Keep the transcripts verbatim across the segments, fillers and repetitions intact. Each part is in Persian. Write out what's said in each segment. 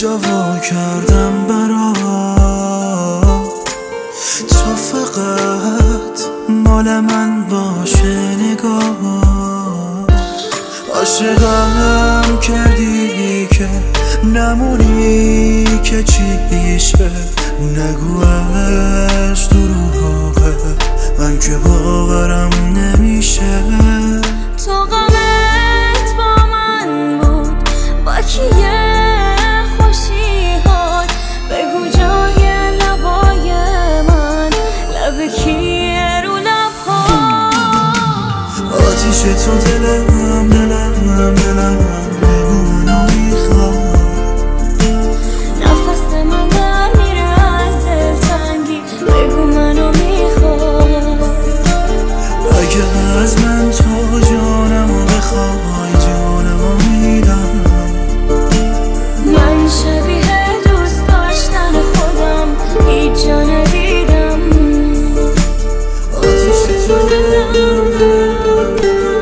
جا وا کردم برات، تو فقط مال من باشه نگاه. عاشقم کردی که نمونی که چیشه، نگوش دروغه من که باورم نمیشه. تو غمت با من بود با کیه خوشیات، بگو جای لبای من لب کیه رو لبها. آتیش تو دلم دلم دلم بگو منو میخواد. نفس من در میره از دلتنگی بگو منو میخواد. اگه از من تو جانمو بخوای جانمو میدم. من شبیه دوست داشتن خودم هیچ جا ندیدم. آتیش تو دلم دلم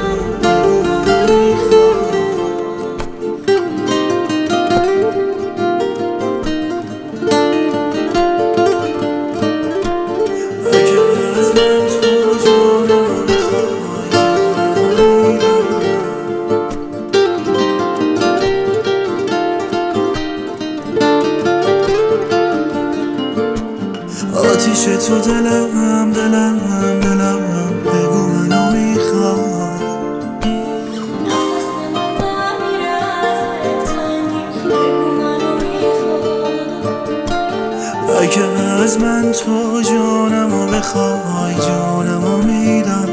آتیش تو دلم دلم دلم بگو منو میخواد. نفس من در میره از دلتنگی بگو منو میخواد. اگه از من تو جانمو بخوای جانمو میدم.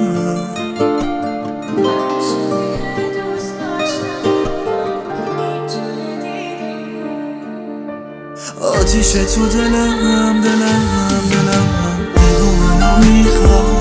من شبیه دوست داشتن خودم هیچ جا ندیدم. آتیش تو دلم دلم دلم بگو منو میخواد.